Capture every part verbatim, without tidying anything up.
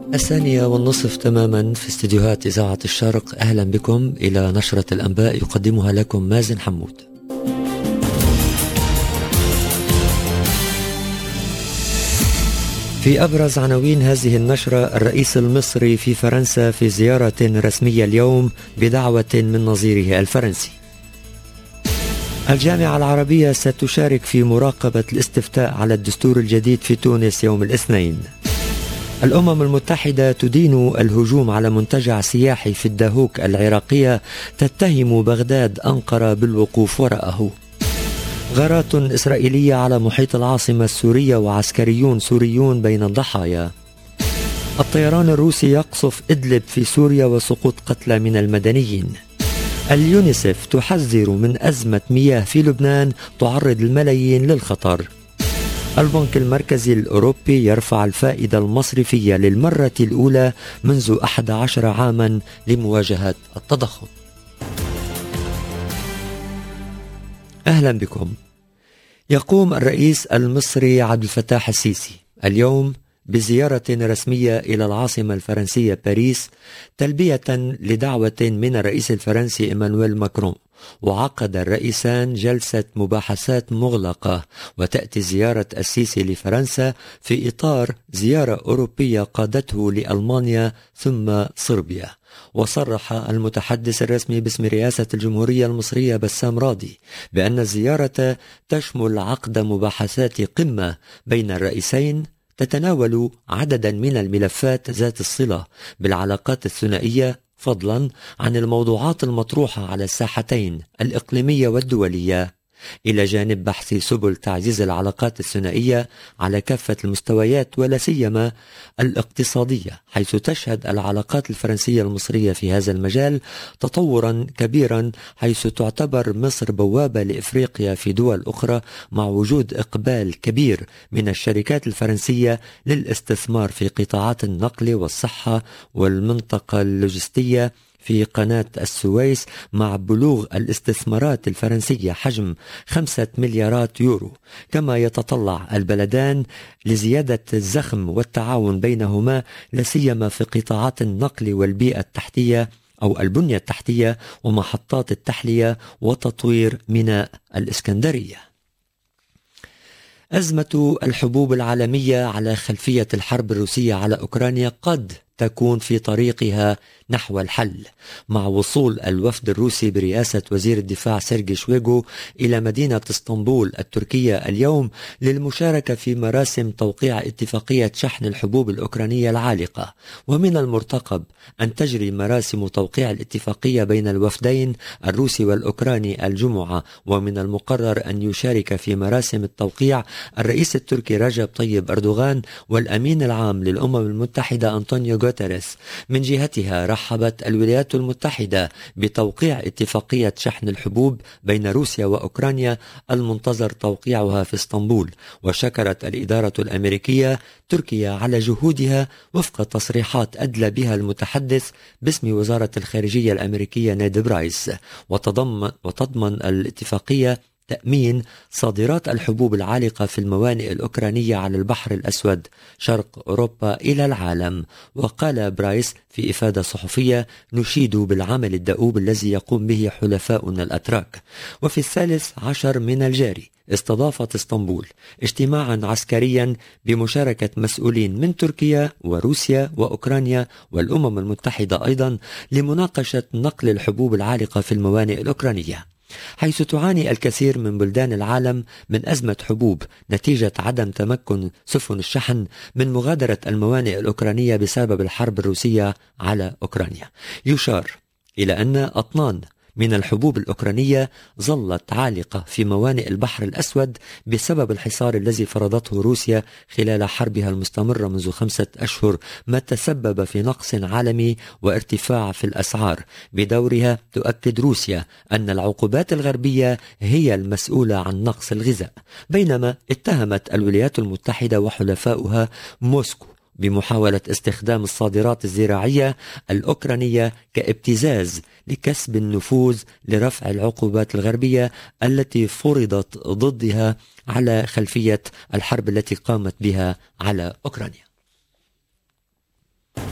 الثانية والنصف تماما في استديوهات إذاعة الشرق. أهلا بكم إلى نشرة الأنباء يقدمها لكم مازن حمود. في أبرز عناوين هذه النشرة: الرئيس المصري في فرنسا في زيارة رسمية اليوم بدعوة من نظيره الفرنسي. الجامعة العربية ستشارك في مراقبة الاستفتاء على الدستور الجديد في تونس يوم الاثنين. الأمم المتحدة تدين الهجوم على منتجع سياحي في الدهوك العراقية، تتهم بغداد أنقرة بالوقوف وراءه. غارات إسرائيلية على محيط العاصمة السورية وعسكريون سوريون بين الضحايا. الطيران الروسي يقصف إدلب في سوريا وسقوط قتلى من المدنيين. اليونيسف تحذر من أزمة مياه في لبنان تعرض الملايين للخطر. البنك المركزي الأوروبي يرفع الفائدة المصرفية للمرة الأولى منذ أحد عشر عاما لمواجهة التضخم. أهلا بكم. يقوم الرئيس المصري عبد الفتاح السيسي اليوم بزيارة رسمية إلى العاصمة الفرنسية باريس تلبية لدعوة من الرئيس الفرنسي إيمانويل ماكرون، وعقد الرئيسان جلسة مباحثات مغلقة. وتأتي زيارة السيسي لفرنسا في إطار زيارة أوروبية قادته لألمانيا ثم صربيا. وصرح المتحدث الرسمي باسم رئاسة الجمهورية المصرية بسام راضي بأن الزيارة تشمل عقد مباحثات قمة بين الرئيسين تتناول عددا من الملفات ذات الصلة بالعلاقات الثنائية، فضلا عن الموضوعات المطروحة على الساحتين الإقليمية والدولية، إلى جانب بحث سبل تعزيز العلاقات الثنائية على كافة المستويات ولا سيما الاقتصادية، حيث تشهد العلاقات الفرنسية المصرية في هذا المجال تطورا كبيرا، حيث تعتبر مصر بوابة لإفريقيا في دول أخرى، مع وجود إقبال كبير من الشركات الفرنسية للاستثمار في قطاعات النقل والصحة والمنطقة اللوجستية في قناة السويس، مع بلوغ الاستثمارات الفرنسية حجم خمسة مليارات يورو. كما يتطلع البلدان لزيادة الزخم والتعاون بينهما، لاسيما في قطاعات النقل والبيئة التحتية أو البنية التحتية ومحطات التحلية وتطوير ميناء الإسكندرية. أزمة الحبوب العالمية على خلفية الحرب الروسية على أوكرانيا قد تكون في طريقها نحو الحل، مع وصول الوفد الروسي برئاسة وزير الدفاع سيرجي شويغو إلى مدينة اسطنبول التركية اليوم للمشاركة في مراسم توقيع اتفاقية شحن الحبوب الأوكرانية العالقة. ومن المرتقب أن تجري مراسم توقيع الاتفاقية بين الوفدين الروسي والأوكراني الجمعة، ومن المقرر أن يشارك في مراسم التوقيع الرئيس التركي رجب طيب أردوغان والأمين العام للأمم المتحدة أنطونيو غوتيريس. من جهتها رحبت الولايات المتحدة بتوقيع اتفاقية شحن الحبوب بين روسيا وأوكرانيا المنتظر توقيعها في اسطنبول، وشكرت الإدارة الأمريكية تركيا على جهودها وفق تصريحات أدلى بها المتحدث باسم وزارة الخارجية الأمريكية نيد برايس. وتضمن, وتضمن الاتفاقية تأمين صادرات الحبوب العالقة في الموانئ الأوكرانية على البحر الأسود شرق أوروبا إلى العالم. وقال برايس في إفادة صحفية: نشيد بالعمل الدؤوب الذي يقوم به حلفاؤنا الأتراك. وفي الثالث عشر من الجاري استضافت اسطنبول اجتماعا عسكريا بمشاركة مسؤولين من تركيا وروسيا وأوكرانيا والأمم المتحدة أيضا لمناقشة نقل الحبوب العالقة في الموانئ الأوكرانية، حيث تعاني الكثير من بلدان العالم من أزمة حبوب نتيجة عدم تمكن سفن الشحن من مغادرة الموانئ الأوكرانية بسبب الحرب الروسية على أوكرانيا. يشار إلى أن أطنان من الحبوب الأوكرانية ظلت عالقة في موانئ البحر الأسود بسبب الحصار الذي فرضته روسيا خلال حربها المستمرة منذ خمسة أشهر، ما تسبب في نقص عالمي وارتفاع في الأسعار. بدورها تؤكد روسيا أن العقوبات الغربية هي المسؤولة عن نقص الغذاء، بينما اتهمت الولايات المتحدة وحلفاؤها موسكو بمحاولة استخدام الصادرات الزراعية الأوكرانية كابتزاز لكسب النفوذ لرفع العقوبات الغربية التي فرضت ضدها على خلفية الحرب التي قامت بها على أوكرانيا.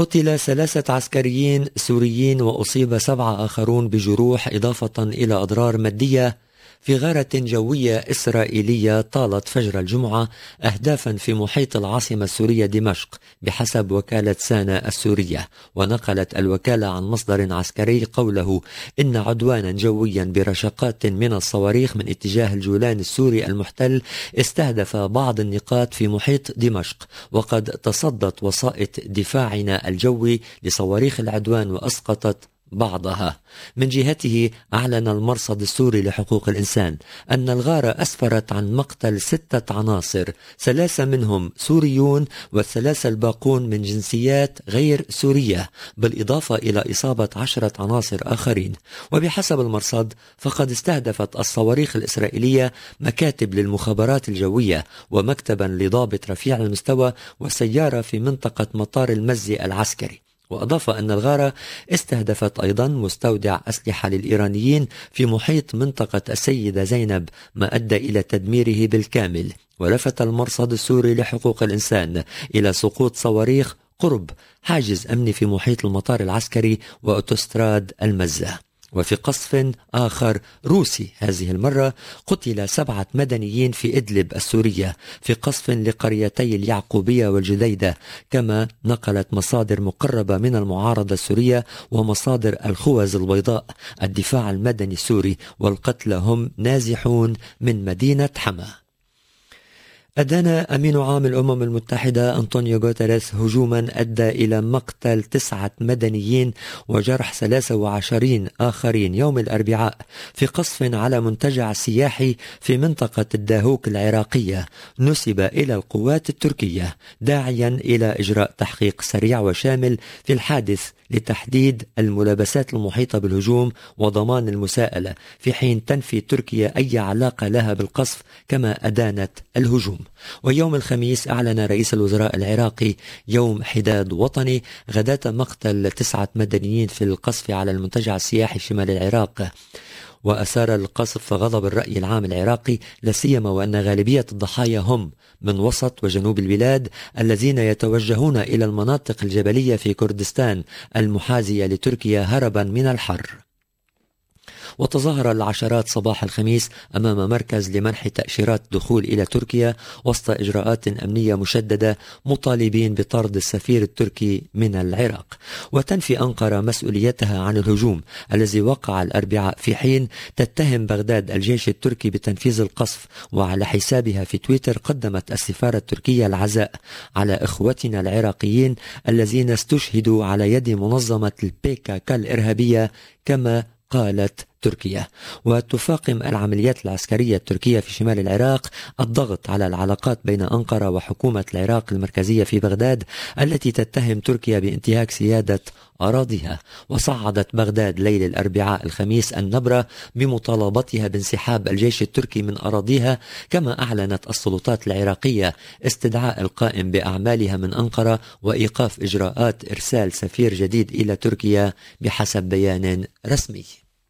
قتل ثلاثة عسكريين سوريين وأصيب سبعة آخرون بجروح إضافة إلى أضرار مادية في غارة جوية إسرائيلية طالت فجر الجمعة أهدافا في محيط العاصمة السورية دمشق بحسب وكالة سانا السورية. ونقلت الوكالة عن مصدر عسكري قوله إن عدوانا جويا برشقات من الصواريخ من اتجاه الجولان السوري المحتل استهدف بعض النقاط في محيط دمشق، وقد تصدت وسائط دفاعنا الجوي لصواريخ العدوان وأسقطت بعضها. من جهته أعلن المرصد السوري لحقوق الإنسان أن الغارة أسفرت عن مقتل ستة عناصر، ثلاثة منهم سوريون والثلاثة الباقون من جنسيات غير سورية، بالإضافة إلى إصابة عشرة عناصر آخرين. وبحسب المرصد فقد استهدفت الصواريخ الإسرائيلية مكاتب للمخابرات الجوية ومكتبا لضابط رفيع المستوى وسيارة في منطقة مطار المزي العسكري. وأضاف أن الغارة استهدفت أيضا مستودع أسلحة للإيرانيين في محيط منطقة السيدة زينب، ما أدى إلى تدميره بالكامل. ولفت المرصد السوري لحقوق الإنسان إلى سقوط صواريخ قرب حاجز أمني في محيط المطار العسكري وأوتوستراد المزة. وفي قصف آخر روسي هذه المرة قتل سبعة مدنيين في إدلب السورية في قصف لقريتي اليعقوبية والجديدة، كما نقلت مصادر مقربة من المعارضة السورية ومصادر الخوذ البيضاء الدفاع المدني السوري، والقتلى هم نازحون من مدينة حما. أدان أمين عام الأمم المتحدة أنطونيو غوتيريس هجوما أدى إلى مقتل تسعة مدنيين وجرح ثلاثة وعشرين آخرين يوم الأربعاء في قصف على منتجع سياحي في منطقة الداهوك العراقية نسب إلى القوات التركية، داعيا إلى إجراء تحقيق سريع وشامل في الحادث لتحديد الملابسات المحيطة بالهجوم وضمان المساءلة، في حين تنفي تركيا أي علاقة لها بالقصف كما أدانت الهجوم. ويوم الخميس أعلن رئيس الوزراء العراقي يوم حداد وطني غداة مقتل تسعة مدنيين في القصف على المنتجع السياحي شمال العراق. وأثار القصف غضب الرأي العام العراقي، لا سيما وأن غالبية الضحايا هم من وسط وجنوب البلاد الذين يتوجهون إلى المناطق الجبلية في كردستان المحاذية لتركيا هربا من الحر. وتظاهر العشرات صباح الخميس أمام مركز لمنح تأشيرات الدخول إلى تركيا وسط إجراءات أمنية مشددة، مطالبين بطرد السفير التركي من العراق. وتنفي أنقرة مسؤوليتها عن الهجوم الذي وقع الأربعاء، في حين تتهم بغداد الجيش التركي بتنفيذ القصف. وعلى حسابها في تويتر قدمت السفارة التركية العزاء على إخوتنا العراقيين الذين استشهدوا على يد منظمة البيكاكا الإرهابية كما قالت تركيا. وتفاقم العمليات العسكرية التركية في شمال العراق الضغط على العلاقات بين أنقرة وحكومة العراق المركزية في بغداد التي تتهم تركيا بانتهاك سيادة أراضيها. وصعدت بغداد ليل الأربعاء الخميس النبرة بمطالبتها بانسحاب الجيش التركي من أراضيها، كما أعلنت السلطات العراقية استدعاء القائم بأعمالها من أنقرة وإيقاف إجراءات إرسال سفير جديد إلى تركيا بحسب بيان رسمي.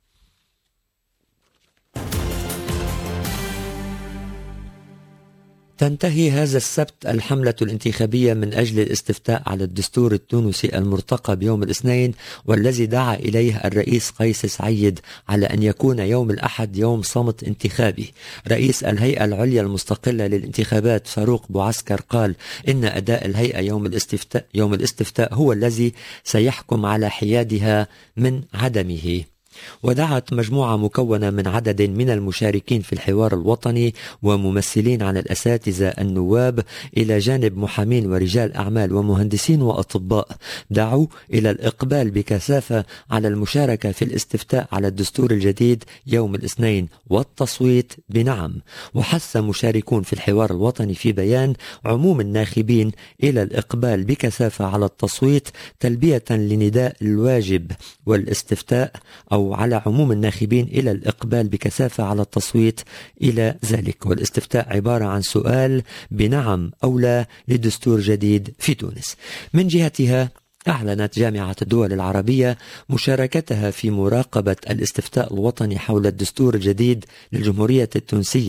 تنتهي هذا السبت الحملة الانتخابية من أجل الاستفتاء على الدستور التونسي المرتقب يوم الاثنين، والذي دعا إليه الرئيس قيس سعيد على أن يكون يوم الأحد يوم صمت انتخابي. رئيس الهيئة العليا المستقلة للانتخابات فاروق بوعسكر قال إن أداء الهيئة يوم الاستفتاء, يوم الاستفتاء هو الذي سيحكم على حيادها من عدمه. ودعت مجموعة مكونة من عدد من المشاركين في الحوار الوطني وممثلين عن الأساتذة النواب إلى جانب محامين ورجال أعمال ومهندسين وأطباء، دعوا إلى الإقبال بكثافة على المشاركة في الاستفتاء على الدستور الجديد يوم الاثنين والتصويت بنعم. وحث مشاركون في الحوار الوطني في بيان عموم الناخبين إلى الإقبال بكثافة على التصويت تلبية لنداء الواجب والاستفتاء، أو على عموم الناخبين إلى الإقبال بكثافة على التصويت إلى ذلك. والاستفتاء عبارة عن سؤال بنعم أو لا لدستور جديد في تونس. من جهتها أعلنت جامعة الدول العربية مشاركتها في مراقبة الاستفتاء الوطني حول الدستور الجديد للجمهورية التونسية،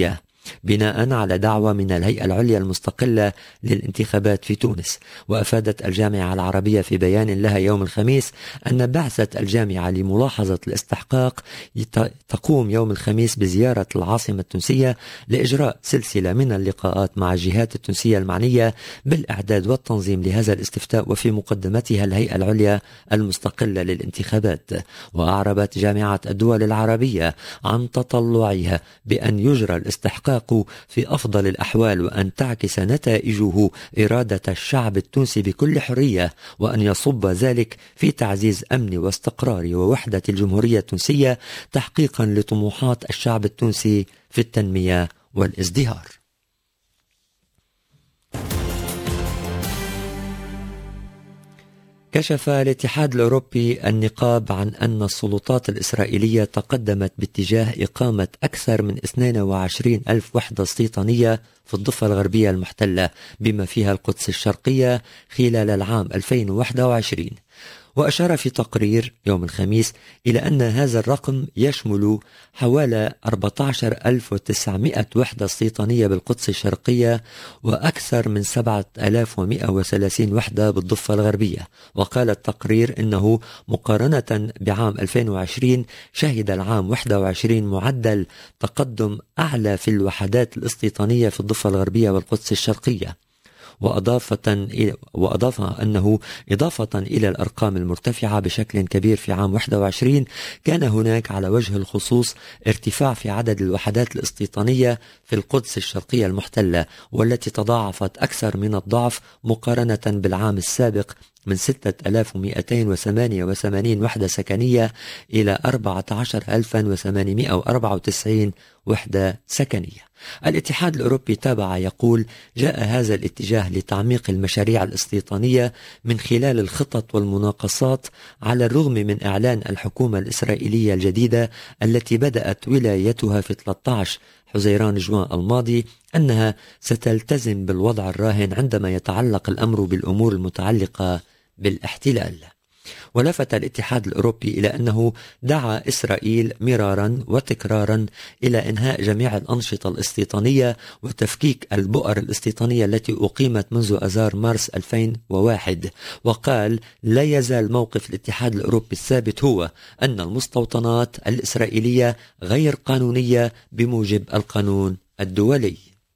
بناء على دعوة من الهيئة العليا المستقلة للانتخابات في تونس. وأفادت الجامعة العربية في بيان لها يوم الخميس أن بعثة الجامعة لملاحظة الاستحقاق تقوم يوم الخميس بزيارة العاصمة التونسية لإجراء سلسلة من اللقاءات مع الجهات التونسية المعنية بالإعداد والتنظيم لهذا الاستفتاء، وفي مقدمتها الهيئة العليا المستقلة للانتخابات. وأعربت جامعة الدول العربية عن تطلعها بأن يجرى الاستحقاق في أفضل الأحوال، وأن تعكس نتائجه إرادة الشعب التونسي بكل حرية، وأن يصب ذلك في تعزيز أمن واستقرار ووحدة الجمهورية التونسية تحقيقا لطموحات الشعب التونسي في التنمية والازدهار. كشف الاتحاد الأوروبي النقاب عن أن السلطات الإسرائيلية تقدمت باتجاه إقامة أكثر من اثنين وعشرين ألف وحدة استيطانية في الضفة الغربية المحتلة بما فيها القدس الشرقية خلال العام ألفين وواحد وعشرين. وأشار في تقرير يوم الخميس إلى أن هذا الرقم يشمل حوالي أربعة عشر ألف وتسعمائة وحدة استيطانية بالقدس الشرقية وأكثر من سبعة آلاف ومائة وثلاثين وحدة بالضفة الغربية. وقال التقرير إنه مقارنة بعام ألفين وعشرين شهد العام واحد وعشرين معدل تقدم أعلى في الوحدات الاستيطانية في الضفة الغربية والقدس الشرقية. وأضافة وأضاف أنه إضافة إلى الأرقام المرتفعة بشكل كبير في عام واحد وعشرين كان هناك على وجه الخصوص ارتفاع في عدد الوحدات الاستيطانية في القدس الشرقية المحتلة، والتي تضاعفت أكثر من الضعف مقارنة بالعام السابق من ستة آلاف ومائتين وثمانية وثمانين وحدة سكنية إلى أربعة عشر ألفا وثمانمائة وأربعة وتسعين وحدة سكنية. الاتحاد الأوروبي تابع يقول: جاء هذا الاتجاه لتعميق المشاريع الاستيطانية من خلال الخطط والمناقصات، على الرغم من إعلان الحكومة الإسرائيلية الجديدة التي بدأت ولايتها في ثلاثة عشر حزيران جوان الماضي أنها ستلتزم بالوضع الراهن عندما يتعلق الأمر بالأمور المتعلقة بالاحتلال. ولفت الاتحاد الأوروبي إلى أنه دعا إسرائيل مرارا وتكرارا إلى إنهاء جميع الأنشطة الاستيطانية وتفكيك البؤر الاستيطانية التي أقيمت منذ أذار مارس ألفين وواحد. وقال: لا يزال موقف الاتحاد الأوروبي الثابت هو أن المستوطنات الإسرائيلية غير قانونية بموجب القانون الدولي.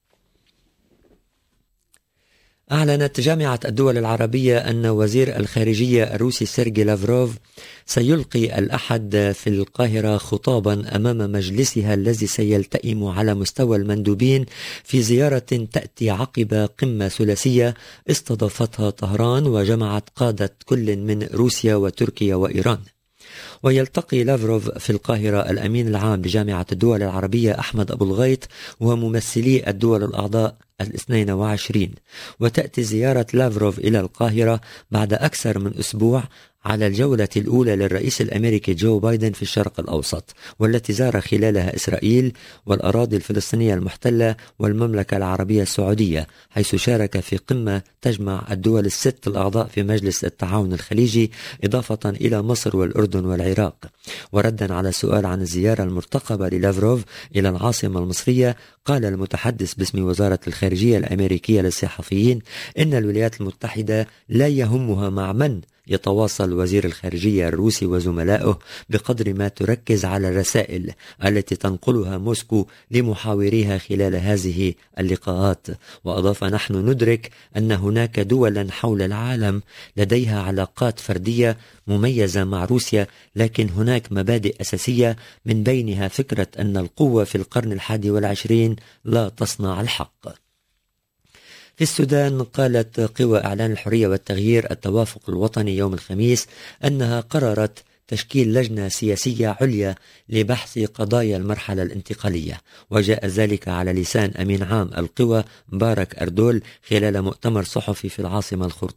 أعلنت جامعة الدول العربية أن وزير الخارجية الروسي سيرجي لافروف سيلقي الأحد في القاهرة خطابا أمام مجلسها الذي سيلتئم على مستوى المندوبين في زيارة تأتي عقب قمة ثلاثية استضافتها طهران وجمعت قادة كل من روسيا وتركيا وإيران. ويلتقي لافروف في القاهرة الأمين العام لجامعة الدول العربية أحمد أبو الغيط وممثلي الدول الأعضاء الاثنين وعشرين. وتأتي زيارة لافروف إلى القاهرة بعد أكثر من أسبوع على الجولة الأولى للرئيس الأمريكي جو بايدن في الشرق الأوسط، والتي زار خلالها إسرائيل والأراضي الفلسطينية المحتلة والمملكة العربية السعودية، حيث شارك في قمة تجمع الدول الست الأعضاء في مجلس التعاون الخليجي إضافة إلى مصر والأردن والعراق. وردا على سؤال عن الزيارة المرتقبة للافروف إلى العاصمة المصرية، قال المتحدث باسم وزارة الخارجية الأمريكية للصحفيين إن الولايات المتحدة لا يهمها مع من يتواصل وزير الخارجية الروسي وزملائه بقدر ما تركز على الرسائل التي تنقلها موسكو لمحاوريها خلال هذه اللقاءات. وأضاف: نحن ندرك أن هناك دولا حول العالم لديها علاقات فردية مميزة مع روسيا، لكن هناك مبادئ أساسية من بينها فكرة أن القوة في القرن الحادي والعشرين لا تصنع الحق. في السودان، قالت قوى إعلان الحرية والتغيير التوافق الوطني يوم الخميس أنها قررت تشكيل لجنة سياسية عليا لبحث قضايا المرحلة الانتقالية. وجاء ذلك على لسان أمين عام القوى مبارك أردول خلال مؤتمر صحفي في العاصمة الخرطوم.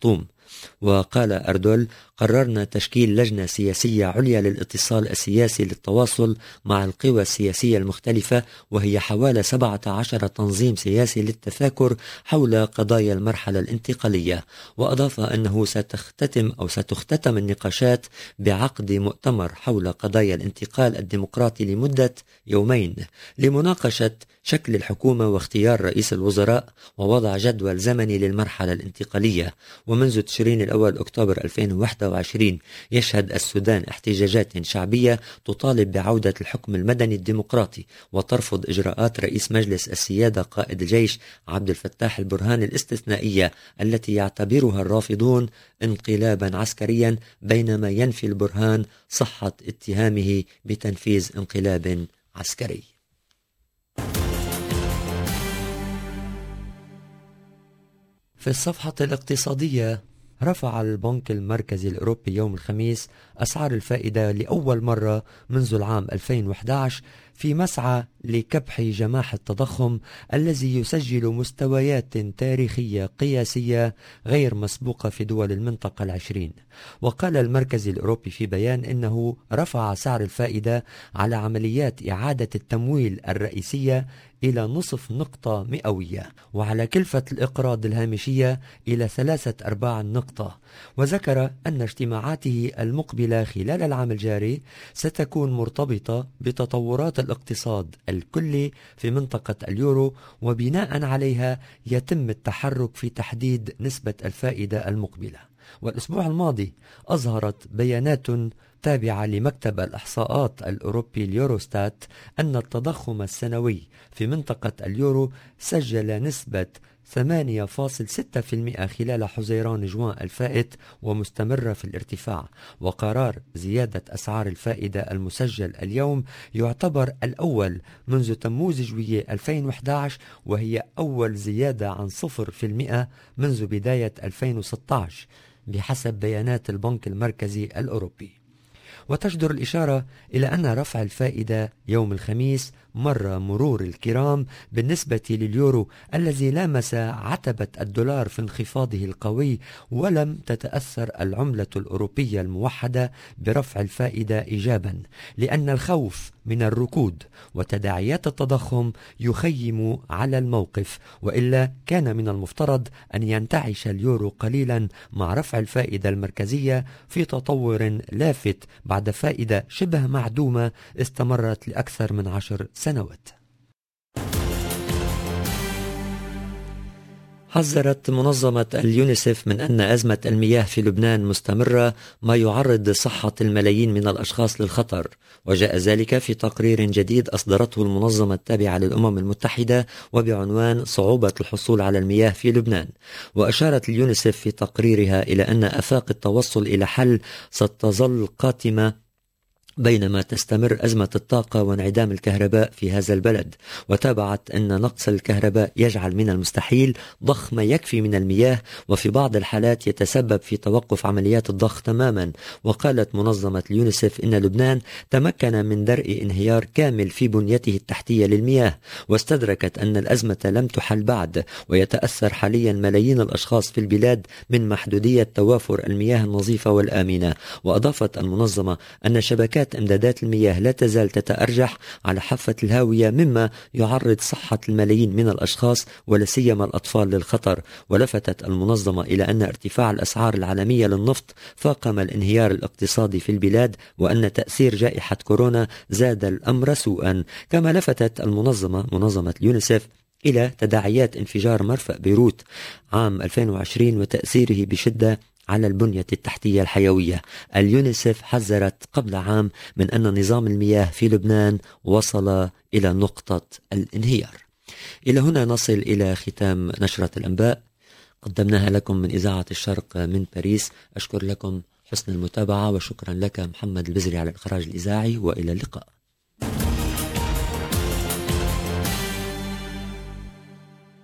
وقال أردول: قررنا تشكيل لجنة سياسية عليا للاتصال السياسي للتواصل مع القوى السياسية المختلفة، وهي حوالي سبعة عشر تنظيم سياسي للتفاكر حول قضايا المرحلة الانتقالية. وأضاف أنه ستختتم أو ستختتم النقاشات بعقد مؤتمر حول قضايا الانتقال الديمقراطي لمدة يومين لمناقشة شكل الحكومة واختيار رئيس الوزراء ووضع جدول زمني للمرحلة الانتقالية. ومنذ تشرين الأول أكتوبر ألفين وواحد وعشرين يشهد السودان احتجاجات شعبية تطالب بعودة الحكم المدني الديمقراطي وترفض إجراءات رئيس مجلس السيادة قائد الجيش عبد الفتاح البرهان الاستثنائية التي يعتبرها الرافضون انقلابا عسكريا، بينما ينفي البرهان صحة اتهامه بتنفيذ انقلاب عسكري. في الصفحة الاقتصادية، رفع البنك المركزي الأوروبي يوم الخميس أسعار الفائدة لأول مرة منذ العام ألفين وأحد عشر في مسعى لكبح جماح التضخم الذي يسجل مستويات تاريخية قياسية غير مسبوقة في دول المنطقة العشرين. وقال المركز الأوروبي في بيان إنه رفع سعر الفائدة على عمليات إعادة التمويل الرئيسية إلى نصف نقطة مئوية، وعلى كلفة الإقراض الهامشية إلى ثلاثة أرباع النقطة. وذكر أن اجتماعاته المقبلة خلال العام الجاري ستكون مرتبطة بتطورات الاقتصاد الكلي في منطقة اليورو، وبناء عليها يتم التحرك في تحديد نسبة الفائدة المقبلة. والأسبوع الماضي أظهرت بيانات تابعة لمكتب الإحصاءات الأوروبي اليوروستات أن التضخم السنوي في منطقة اليورو سجل نسبة ثمانية فاصلة ستة بالمئة خلال حزيران جوان الفائت ومستمرة في الارتفاع. وقرار زيادة أسعار الفائدة المسجل اليوم يعتبر الأول منذ تموز جوية ألفين وأحد عشر، وهي أول زيادة عن صفر في المئة منذ بداية ألفين وستة عشر بحسب بيانات البنك المركزي الأوروبي. وتجدر الإشارة إلى أن رفع الفائدة يوم الخميس مر مرور الكرام بالنسبة لليورو الذي لامس عتبة الدولار في انخفاضه القوي، ولم تتأثر العملة الأوروبية الموحدة برفع الفائدة إيجابا، لأن الخوف من الركود وتداعيات التضخم يخيم على الموقف، وإلا كان من المفترض أن ينتعش اليورو قليلا مع رفع الفائدة المركزية في تطور لافت بعد فائدة شبه معدومة استمرت لأكثر من عشر سنوات. حذرت منظمة اليونيسف من أن أزمة المياه في لبنان مستمرة، ما يعرض صحة الملايين من الأشخاص للخطر. وجاء ذلك في تقرير جديد أصدرته المنظمة التابعة للأمم المتحدة وبعنوان صعوبة الحصول على المياه في لبنان. وأشارت اليونيسف في تقريرها إلى أن آفاق التوصل إلى حل ستظل قاتمة بينما تستمر أزمة الطاقة وانعدام الكهرباء في هذا البلد. وتابعت أن نقص الكهرباء يجعل من المستحيل ضخ ما يكفي من المياه، وفي بعض الحالات يتسبب في توقف عمليات الضخ تماما. وقالت منظمة اليونيسف إن لبنان تمكن من درء انهيار كامل في بنيته التحتية للمياه، واستدركت أن الأزمة لم تحل بعد، ويتأثر حاليا ملايين الأشخاص في البلاد من محدودية توافر المياه النظيفة والآمنة. وأضافت المنظمة أن شبكات امدادات المياه لا تزال تتأرجح على حافة الهاوية، مما يعرض صحة الملايين من الأشخاص ولا سيما الأطفال للخطر. ولفتت المنظمة إلى أن ارتفاع الأسعار العالمية للنفط فاقم الانهيار الاقتصادي في البلاد، وأن تأثير جائحة كورونا زاد الأمر سوءا. كما لفتت المنظمة منظمة اليونيسف إلى تداعيات انفجار مرفأ بيروت عام ألفين وعشرين وتأثيره بشدة على البنية التحتية الحيوية. اليونيسف حذرت قبل عام من أن نظام المياه في لبنان وصل إلى نقطة الانهيار. إلى هنا نصل إلى ختام نشرة الأنباء قدمناها لكم من إذاعة الشرق من باريس. أشكر لكم حسن المتابعة، وشكرا لك محمد البزري على الإخراج الإذاعي، وإلى اللقاء.